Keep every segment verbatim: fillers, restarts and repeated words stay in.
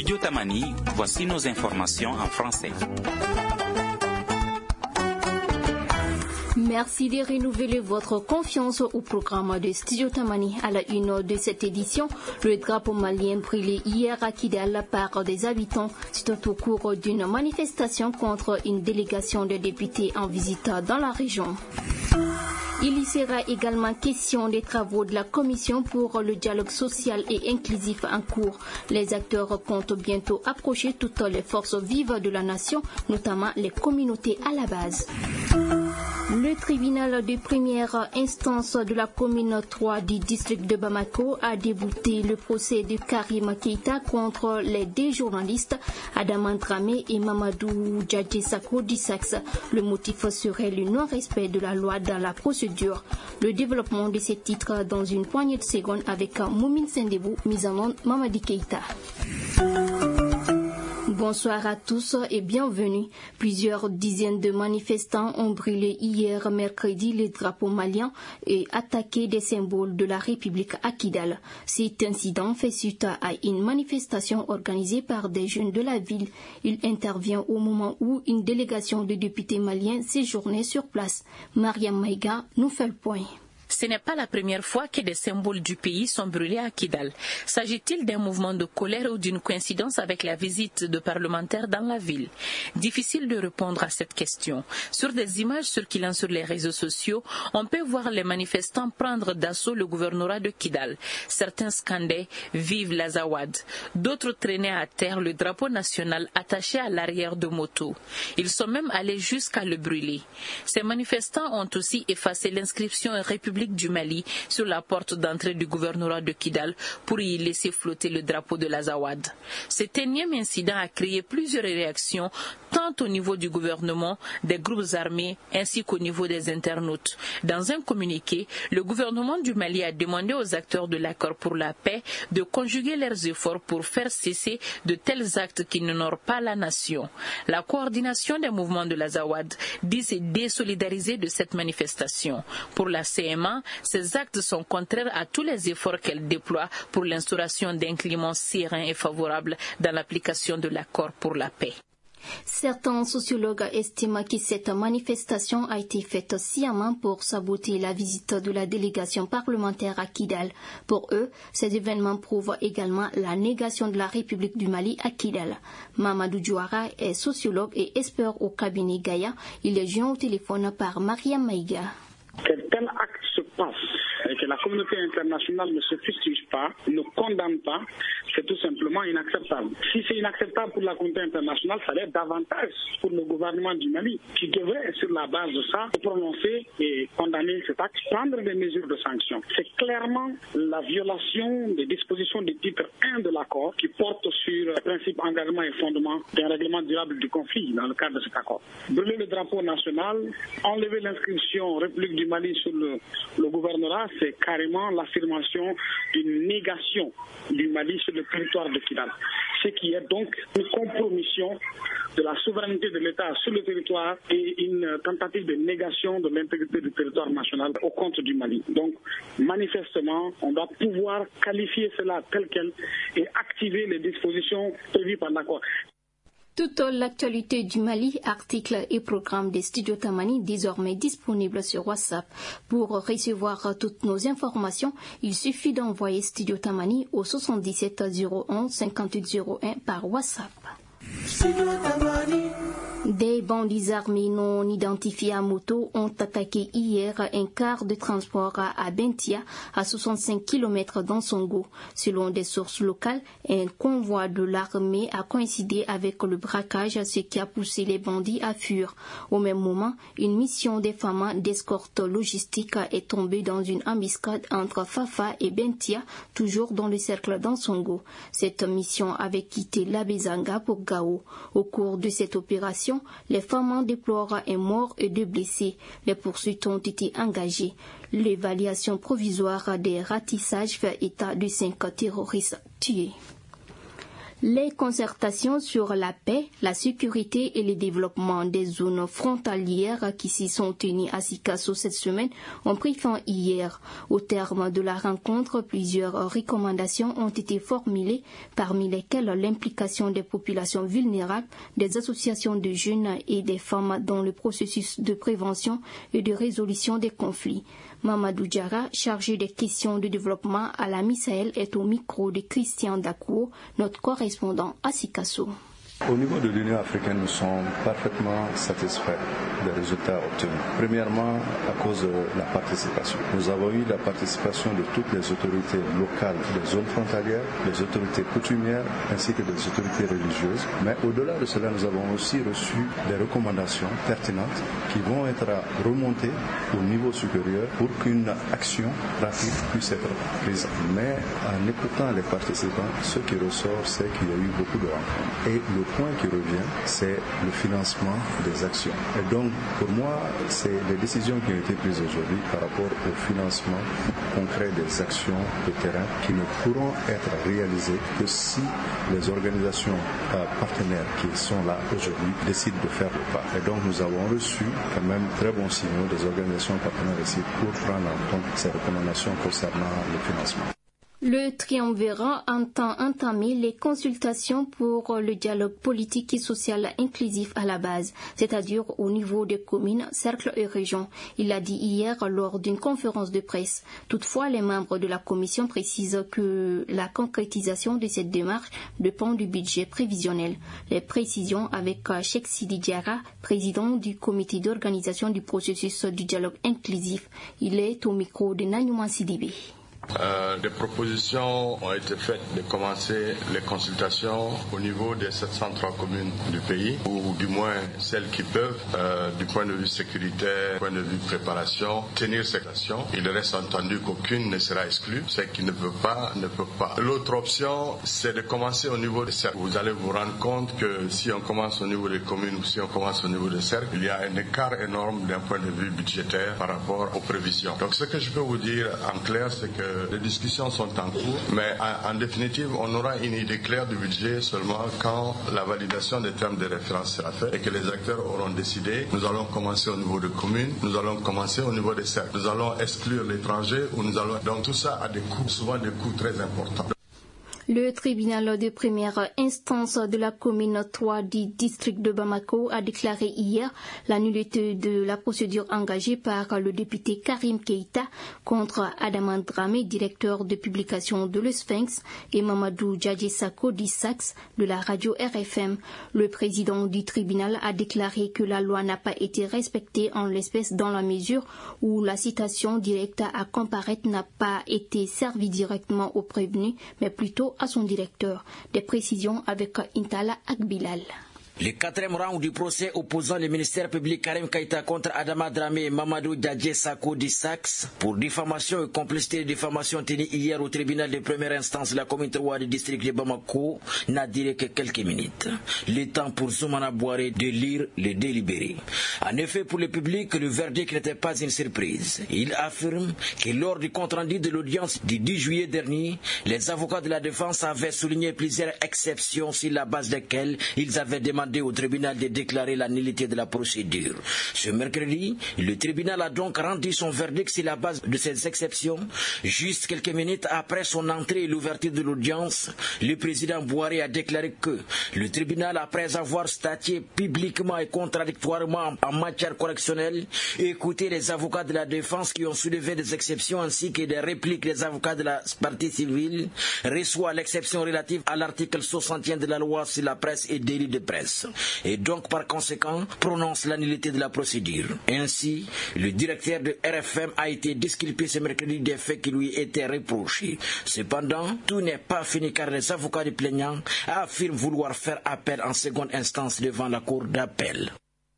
Studio Tamani, voici nos informations en français. Merci de renouveler votre confiance au programme de Studio Tamani. À la une de cette édition, le drapeau malien brûlé hier à Kidal par des habitants. C'est au cours d'une manifestation contre une délégation de députés en visite dans la région. Il y sera également question des travaux de la Commission pour le dialogue social et inclusif en cours. Les acteurs comptent bientôt approcher toutes les forces vives de la nation, notamment les communautés à la base. Le tribunal de première instance de la commune trois du district de Bamako a débouté le procès de Karim Keita contre les deux journalistes Adama Dramé et Mamadou Djadji Sako d'Issax. Le motif serait le non-respect de la loi dans la procédure. Le développement de ces titres dans une poignée de secondes avec Moumine Sendebou, mise en onde Mamadi Keita. Bonsoir à tous et bienvenue. Plusieurs dizaines de manifestants ont brûlé hier mercredi les drapeaux maliens et attaqué des symboles de la République à Kidal. Cet incident fait suite à une manifestation organisée par des jeunes de la ville. Il intervient au moment où une délégation de députés maliens séjournait sur place. Mariam Maïga nous fait le point. Ce n'est pas la première fois que des symboles du pays sont brûlés à Kidal. S'agit-il d'un mouvement de colère ou d'une coïncidence avec la visite de parlementaires dans la ville? Difficile de répondre à cette question. Sur des images circulant sur les réseaux sociaux, on peut voir les manifestants prendre d'assaut le gouvernorat de Kidal. Certains scandaient « Vive l'Azawad ». D'autres traînaient à terre le drapeau national attaché à l'arrière de moto. Ils sont même allés jusqu'à le brûler. Ces manifestants ont aussi effacé l'inscription République du Mali sur la porte d'entrée du gouvernorat de Kidal pour y laisser flotter le drapeau de l'Azawad. Cet énième incident a créé plusieurs réactions tant au niveau du gouvernement, des groupes armés ainsi qu'au niveau des internautes. Dans un communiqué, le gouvernement du Mali a demandé aux acteurs de l'accord pour la paix de conjuguer leurs efforts pour faire cesser de tels actes qui n'honorent pas la nation. La coordination des mouvements de l'Azawad dit se désolidariser de cette manifestation. Pour la C M A, ces actes sont contraires à tous les efforts qu'elle déploie pour l'instauration d'un climat serein et favorable dans l'application de l'accord pour la paix. Certains sociologues estiment que cette manifestation a été faite sciemment pour saboter la visite de la délégation parlementaire à Kidal. Pour eux, ces événements prouvent également la négation de la République du Mali à Kidal. Mamadou Diouara est sociologue et expert au cabinet Gaïa. Il est joint au téléphone par Mariam Maïga. Que tel acte se passe et que la communauté internationale ne se fustige pas, ne condamne pas, c'est tout simplement inacceptable. Si c'est inacceptable pour la communauté internationale, ça l'est davantage pour le gouvernement du Mali, qui devrait, sur la base de ça, se prononcer et condamner cet acte, prendre des mesures de sanction. C'est clairement la violation des dispositions du titre un de l'accord qui porte sur le principe engagement et fondement d'un règlement durable du conflit dans le cadre de cet accord. Brûler le drapeau national, enlever l'inscription République du Mali sur le, le gouvernorat, c'est carrément l'affirmation d'une négation du Mali sur le territoire de Kidal. Ce qui est donc une compromission de la souveraineté de l'État sur le territoire et une tentative de négation de l'intégrité du territoire national au compte du Mali. Donc, manifestement, on doit pouvoir qualifier cela tel quel et activer les dispositions prévues par l'accord. Toute l'actualité du Mali, articles et programmes des Studios Tamani désormais disponibles sur WhatsApp. Pour recevoir toutes nos informations, il suffit d'envoyer Studio Tamani au soixante-dix-sept zéro onze cinquante-huit zéro un par WhatsApp. Des bandits armés non identifiés à moto ont attaqué hier un car de transport à Bentia, à soixante-cinq kilomètres d'Ansongo. Selon des sources locales, un convoi de l'armée a coïncidé avec le braquage, ce qui a poussé les bandits à fuir. Au même moment, une mission des femmes d'escorte logistique est tombée dans une embuscade entre Fafa et Bentia, toujours dans le cercle d'Ansongo. Cette mission avait quitté l'Abezanga pour Gao. Au cours de cette opération, les femmes déplorent un mort et deux blessés. Les poursuites ont été engagées. L'évaluation provisoire des ratissages fait état de cinq terroristes tués. Les concertations sur la paix, la sécurité et le développement des zones frontalières qui s'y sont tenues à Sikasso cette semaine ont pris fin hier. Au terme de la rencontre, plusieurs recommandations ont été formulées, parmi lesquelles l'implication des populations vulnérables, des associations de jeunes et des femmes dans le processus de prévention et de résolution des conflits. Mamadou Diarra, chargé des questions de développement à la Misaël, est au micro de Christian Dakou, notre correspondant à Sikasso. Au niveau de l'Union africaine, nous sommes parfaitement satisfaits des résultats obtenus. Premièrement, à cause de la participation. Nous avons eu la participation de toutes les autorités locales des zones frontalières, les autorités coutumières ainsi que des autorités religieuses. Mais au-delà de cela, nous avons aussi reçu des recommandations pertinentes qui vont être remontées au niveau supérieur pour qu'une action rapide puisse être prise. Mais en écoutant les participants, ce qui ressort, c'est qu'il y a eu beaucoup de rencontres. Et le point qui revient, c'est le financement des actions. Et donc, pour moi, c'est les décisions qui ont été prises aujourd'hui par rapport au financement concret des actions de terrain qui ne pourront être réalisées que si les organisations euh, partenaires qui sont là aujourd'hui décident de faire le pas. Et donc, nous avons reçu quand même très bons signaux des organisations partenaires ici pour prendre en compte ces recommandations concernant le financement. Le triumvirat entend entamer les consultations pour le dialogue politique et social inclusif à la base, c'est-à-dire au niveau des communes, cercles et régions. Il l'a dit hier lors d'une conférence de presse. Toutefois, les membres de la commission précisent que la concrétisation de cette démarche dépend du budget prévisionnel. Les précisions avec Cheikh Sidi Diarra, président du comité d'organisation du processus du dialogue inclusif. Il est au micro de Nanyuma Sidibé. Euh, des propositions ont été faites de commencer les consultations au niveau des sept cent trois communes du pays, ou du moins celles qui peuvent, euh, du point de vue sécuritaire, du point de vue préparation, tenir ces actions. Il reste entendu qu'aucune ne sera exclue. Celle qui ne peut pas, ne peut pas. L'autre option, c'est de commencer au niveau des cercles. Vous allez vous rendre compte que si on commence au niveau des communes ou si on commence au niveau des cercles, il y a un écart énorme d'un point de vue budgétaire par rapport aux prévisions. Donc ce que je peux vous dire en clair, c'est que les discussions sont en cours, mais en, en définitive, on aura une idée claire du budget seulement quand la validation des termes de référence sera faite et que les acteurs auront décidé. Nous allons commencer au niveau des communes, nous allons commencer au niveau des cercles, nous allons exclure l'étranger ou nous allons. Donc tout ça a des coûts, souvent des coûts très importants. Le tribunal de première instance de la commune trois du district de Bamako a déclaré hier la nullité de la procédure engagée par le député Karim Keïta contre Adama Dramé, directeur de publication de Le Sphinx, et Mamadou Djadji Sako d'Issax de la radio R F M. Le président du tribunal a déclaré que la loi n'a pas été respectée en l'espèce dans la mesure où la citation directe à comparaître n'a pas été servie directement au prévenu, mais plutôt à son directeur. Des précisions avec Intala Akbilal. Le quatrième round du procès opposant le ministère public Karim Keïta contre Adama Dramé et Mamadou Djadji Sako d'Issax pour diffamation et complicité de diffamation tenue hier au tribunal de première instance de la commune trois du district de Bamako n'a duré que quelques minutes. Le temps pour Soumana Bouaré de lire le délibéré. En effet, pour le public, le verdict n'était pas une surprise. Il affirme que lors du compte-rendu de l'audience du dix juillet dernier, les avocats de la défense avaient souligné plusieurs exceptions sur la base desquelles ils avaient demandé au tribunal de déclarer la nullité de la procédure. Ce mercredi, le tribunal a donc rendu son verdict sur la base de ces exceptions. Juste quelques minutes après son entrée et l'ouverture de l'audience, le président Bouaré a déclaré que le tribunal, après avoir statué publiquement et contradictoirement en matière correctionnelle, écouté les avocats de la défense qui ont soulevé des exceptions ainsi que des répliques des avocats de la partie civile, reçoit l'exception relative à l'article soixante et un de la loi sur la presse et délit de presse, et donc par conséquent prononce la nullité de la procédure. Ainsi, le directeur de R F M a été disculpé ce mercredi des faits qui lui étaient reprochés. Cependant, tout n'est pas fini car les avocats du plaignant affirment vouloir faire appel en seconde instance devant la cour d'appel.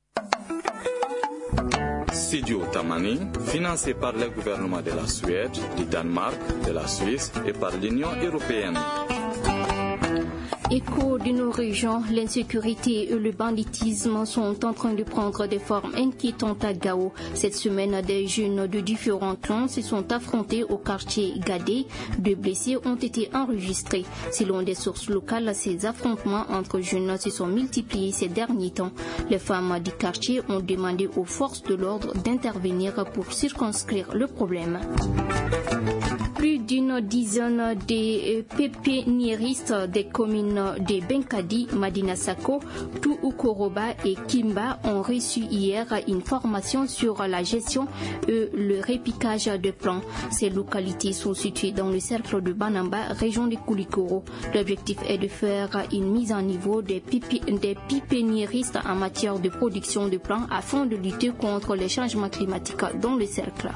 Studio Tamani, financé par le gouvernement de la Suède, du Danemark, de la Suisse et par l'Union européenne. Écho de nos régions, l'insécurité et le banditisme sont en train de prendre des formes inquiétantes à Gao. Cette semaine, des jeunes de différents clans se sont affrontés au quartier Gadé. Deux blessés ont été enregistrés. Selon des sources locales, ces affrontements entre jeunes se sont multipliés ces derniers temps. Les femmes du quartier ont demandé aux forces de l'ordre d'intervenir pour circonscrire le problème. Plus d'une dizaine de pépiniéristes des communes de Benkadi, Madina Sako, Tuukoroba et Kimba ont reçu hier une formation sur la gestion et le répiquage de plants. Ces localités sont situées dans le cercle de Banamba, région de Koulikoro. L'objectif est de faire une mise en niveau des, pipi, des pépiniéristes en matière de production de plants afin de lutter contre les changements climatiques dans le cercle.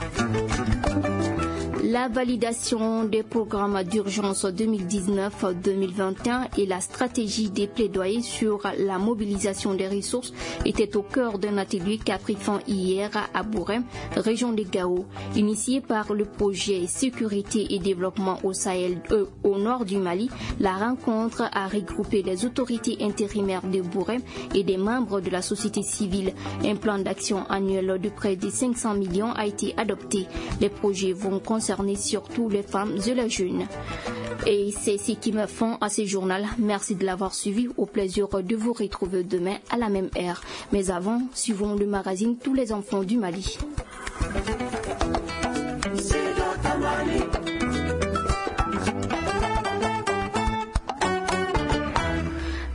La validation des programmes d'urgence deux mille dix-neuf deux mille vingt et un et la stratégie des plaidoyers sur la mobilisation des ressources étaient au cœur d'un atelier qui a pris fin hier à Bourem, région de Gao. Initié par le projet Sécurité et Développement au Sahel, euh, au nord du Mali, la rencontre a regroupé les autorités intérimaires de Bourem et des membres de la société civile. Un plan d'action annuel de près de cinq cents millions a été adopté. Les projets vont concerner surtout les femmes et les jeunes. Et c'est ce qui me font à ce journal. Merci de l'avoir suivi. Au plaisir de vous retrouver demain à la même heure. Mais avant, suivons le magazine Tous les enfants du Mali.